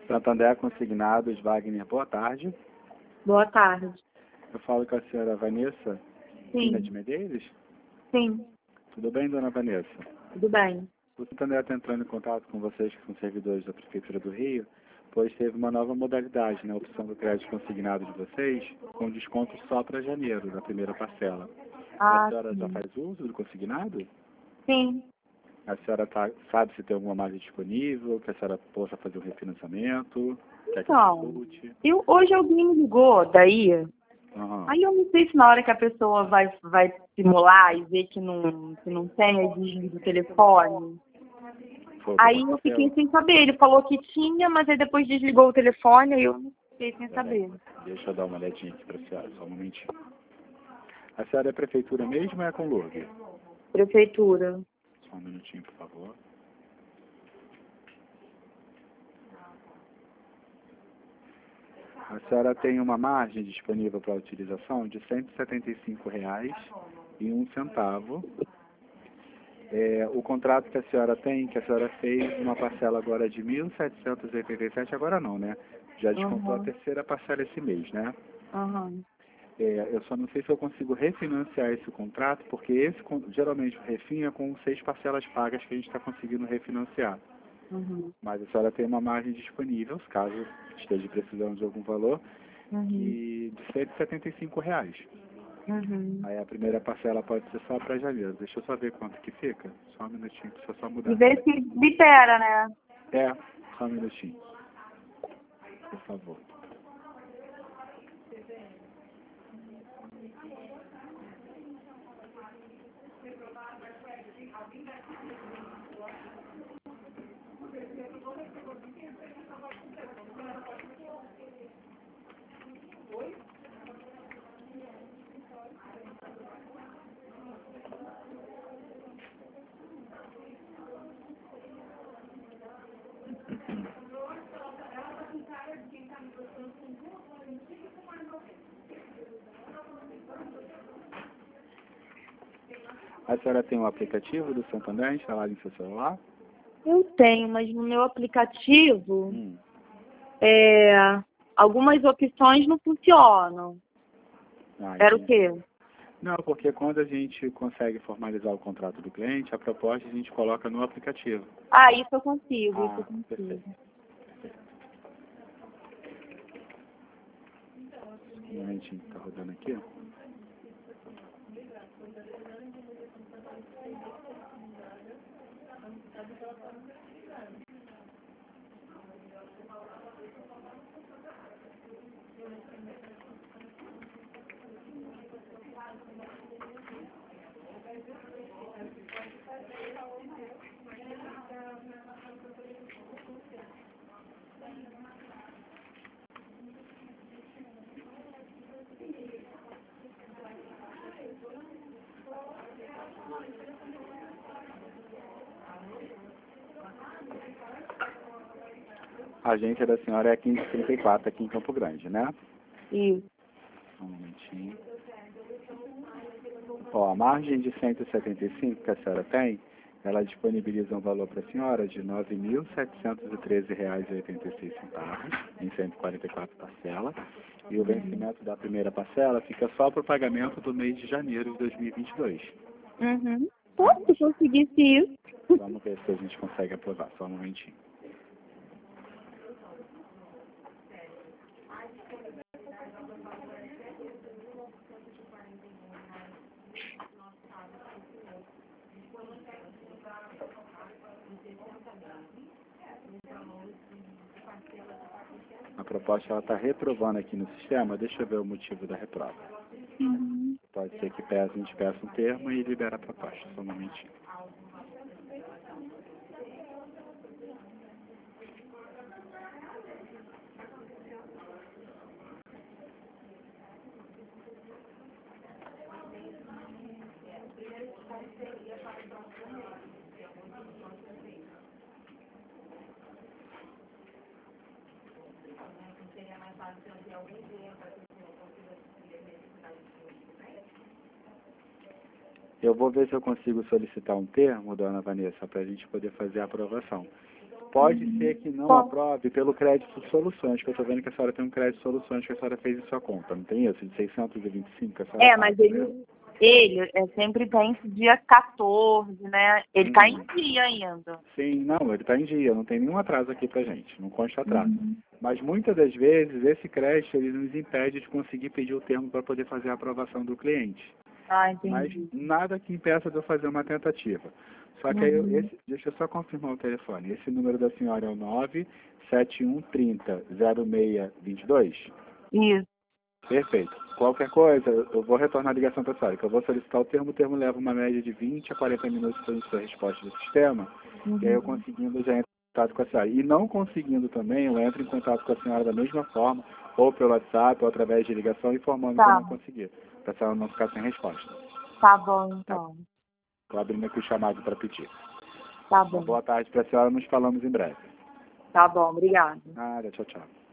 Santander Consignados, Wagner, boa tarde. Boa tarde. Eu falo com a senhora Vanessa Lina de Sim, Medeiros. sim, Tudo bem, dona Vanessa? tudo bem. O Santander está entrando em contato com vocês, que são servidores da Prefeitura do Rio, pois teve uma nova modalidade na opção do crédito consignado de vocês, com desconto só para janeiro, da primeira parcela. A Ah, senhora já sim. faz uso do consignado? Sim. A senhora sabe se tem alguma margem disponível, que a senhora possa fazer um refinanciamento, quer que eu Então, consulte? hoje alguém me ligou daí. Aham. Aí eu não sei se na hora que a pessoa vai simular e ver que não tem, aí desliga o telefone. Foi o que Aí eu aconteceu? fiquei sem saber. Ele falou que tinha, mas aí depois desligou o telefone, aí eu fiquei sem Peraí, saber. deixa eu dar uma olhadinha aqui para a senhora, só um momentinho. A senhora é prefeitura mesmo ou é com Lourdes? Prefeitura. Só um minutinho, por favor. A senhora tem uma margem disponível para utilização de R$ 175,01. O contrato que a senhora tem, que a senhora fez uma parcela agora de 1.787, agora não, né? Já descontou a Aham, terceira parcela esse mês, né? aham. Eu só não sei se eu consigo refinanciar esse contrato, porque geralmente o refin é com 6 parcelas pagas que a gente está conseguindo refinanciar. Uhum. Mas a senhora tem uma margem disponível, caso esteja precisando de algum valor, Uhum. de R$ 175. Uhum. Aí a primeira parcela pode ser só para janeiro. Deixa eu só ver quanto que fica. Só um minutinho, deixa eu só mudar E aqui. ver se libera, né? Só um minutinho, por favor. A senhora tem um aplicativo do Santander instalado em seu celular? Eu tenho, mas no meu aplicativo, Hum. algumas opções não funcionam. Era o Entendi. quê? Não, porque quando a gente consegue formalizar o contrato do cliente, a proposta a gente coloca no aplicativo. Ah, isso eu consigo, isso eu Ah, perfeito. consigo. Um momentinho, tá rodando aqui. A agência da senhora é 1534 aqui em Campo Grande, né? Isso. Um momentinho. Ó, a margem de 175 que a senhora tem, ela disponibiliza um valor para a senhora de R$ 9.713,86 em 144 parcelas. E o vencimento da primeira parcela fica só para o pagamento do mês de janeiro de 2022. Uhum. Pô, se eu conseguisse isso. Vamos ver se a gente consegue aprovar. Só um momentinho. A proposta ela está reprovando aqui no sistema. Deixa eu ver o motivo da reprova. Uhum. Pode ser que a gente peça um termo e libera a proposta. Só um momentinho. Eu vou ver se eu consigo solicitar um termo, dona Vanessa, para a gente poder fazer a aprovação. Pode ser que não aprove pelo crédito soluções, que eu estou vendo que a senhora tem um crédito soluções que a senhora fez em sua conta, não tem isso? De 625 que a senhora Mas paga, né? ele sempre vence dia 14, né? Ele tá em dia ainda. Sim, não, ele está em dia, não tem nenhum atraso aqui pra gente, não consta atraso. Mas muitas das vezes esse crédito ele nos impede de conseguir pedir o termo para poder fazer a aprovação do cliente. Mas Entendi. nada que impeça de eu fazer uma tentativa. Só que aí, deixa eu só confirmar o telefone. Esse número da senhora é o 97130-0622? Isso. Perfeito. Qualquer coisa, eu vou retornar a ligação para a senhora, que eu vou solicitar o termo leva uma média de 20 a 40 minutos para a sua resposta do sistema, e aí eu conseguindo já entro em contato com a senhora. E não conseguindo também, eu entro em contato com a senhora da mesma forma, ou pelo WhatsApp, ou através de ligação, informando que eu não consegui, para a senhora não ficar sem resposta. Tá bom, então. Estou abrindo aqui o chamado para pedir. Tá bom. Uma boa tarde para a senhora, nos falamos em breve. Tá bom, obrigada. Nada, tchau, tchau.